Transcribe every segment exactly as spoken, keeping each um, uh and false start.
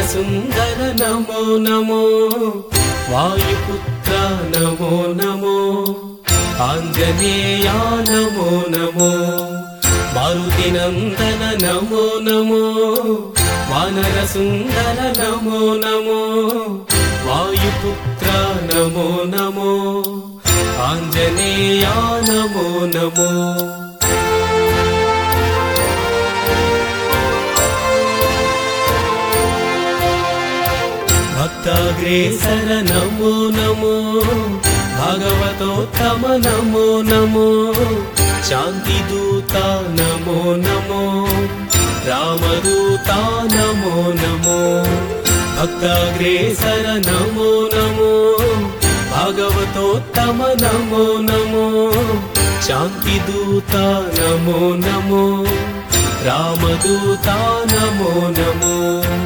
సుందర నమో నమో వాయుపుత్ర నమో నమో ఆంజనేయ నమో నమో మారుతి నందన నమో నమో వానర సుందర నమో నమో వాయుపుత్ర నమో నమో ఆంజనేయ నమో నమో భక్తాగ్రేసర నమో నమో భాగవతోత్తమ నమో నమో శాంతిదూత నమో నమో రామదూత నమో నమో భక్తాగ్రేసర నమో నమో భాగవతోత్తమ నమో నమో శాంతిదూత నమో నమో రామదూత నమో నమో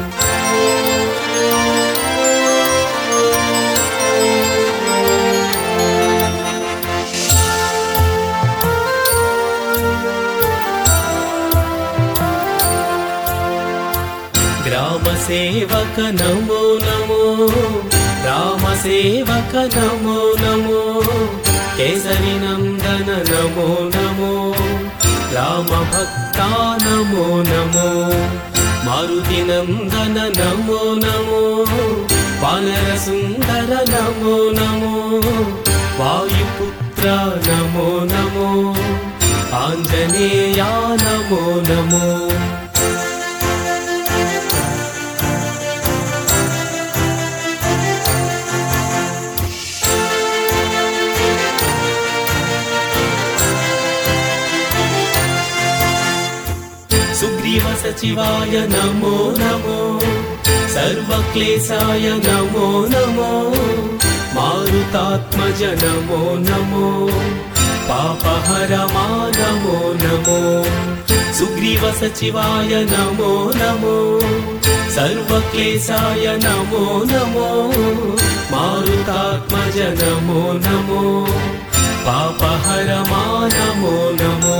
గ్రామ సేవక నమో నమో రామ సేవక నమో నమో కేసరి నందన నమో నమో రామ భక్త నమో నమో మారుతి నందన నమో నమో వానర సుందర నమో నమో వాయుపుత్ర నమో నమో ఆంజనేయ నమో నమో సుగ్రీవ సచివాయ నమో నమో సర్వక్లేశాయ నమో నమో మారుతాత్మజ నమో నమో పాపహరమా నమో నమో సుగ్రీవ సచివాయ నమో నమో సర్వక్లేశాయ నమో నమో మారుతాత్మజ నమో నమో పాపహరమా నమో నమో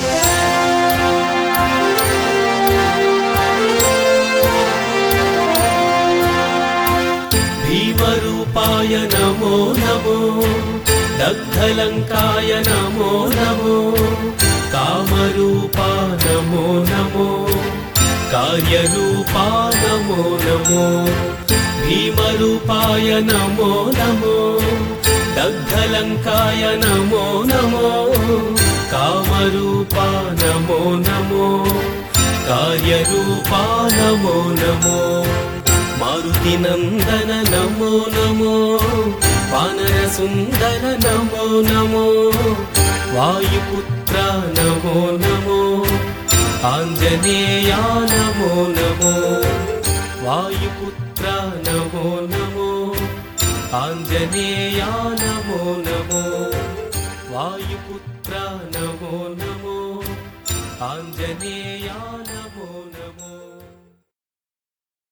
భీమరూపాయ నమో నమో దగ్ధలంకాయ నమో నమో కామరూపా నమో నమో కార్యరూపా నమో నమో భీమరూపాయ నమో నమో దగ్ధలంకాయ నమో నమో కామరూపా నమో నమో కార్యరూపా నమో నమో మారుతి నందన నమో నమో వానర సుందర నమో నమో వాయుపుత్ర నమో నమో ఆంజనేయ నమో నమో వాయుపుత్ర నమో నమో ఆంజనేయ నమో నమో వాయుపుత్ర నమో నమో ఆంజనేయ నమో నమో